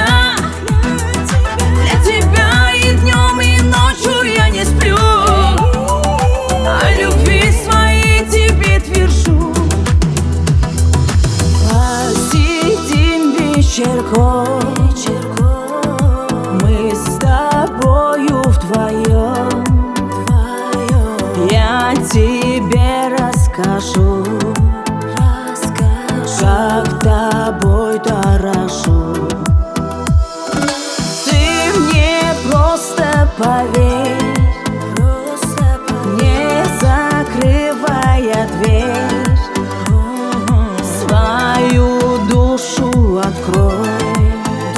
для тебя и днем, и ночью я не сплю. О любви своей тебе твержу. Посидим вечерком, мы с тобою вдвоем. Я тебе расскажу, как тобой дорожу. Ты мне просто поверь, не закрывая дверь, свою душу открой,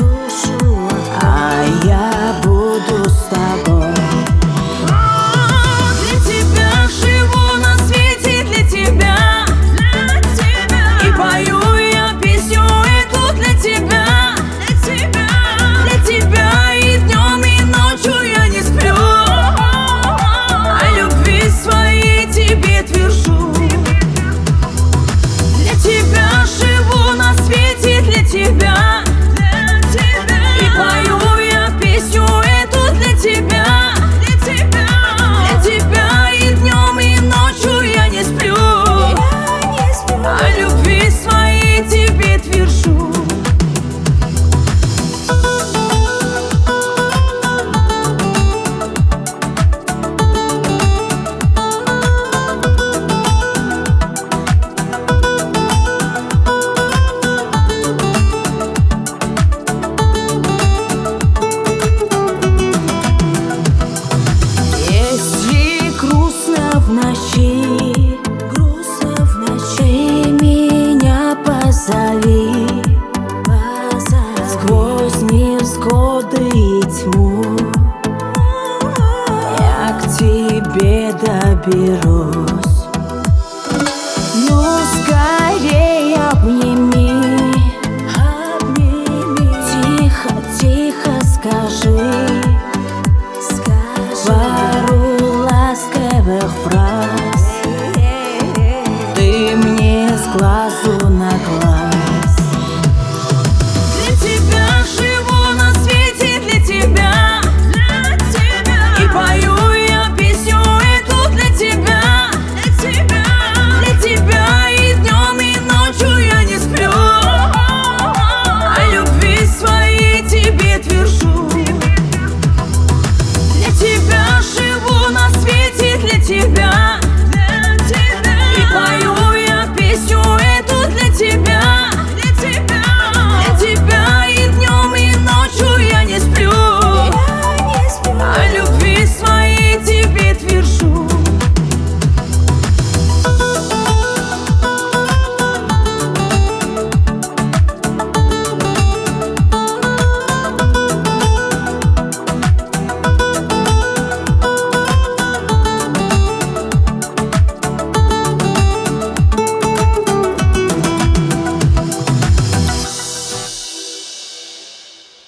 а я буду с тобой. Для тебя живу на свете, для тебя, и пою я песню эту для тебя, для тебя и днем, и ночью я не сплю. О любви своей тебе твержу. Для тебя живу на свете, для тебя, и пою я песню эту для тебя, для тебя и днем, и ночью я не сплю. О любви своей тебе твержу. Если грустно в ночи, ты меня позови. Сквозь невзгоды и тьму я к тебе доберусь.